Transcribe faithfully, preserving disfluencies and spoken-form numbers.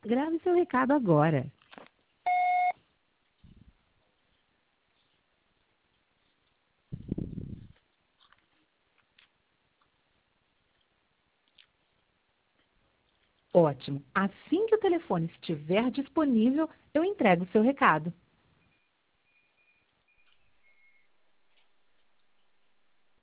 Grave seu recado agora. Ótimo. Assim que o telefone estiver disponível, eu entrego o seu recado.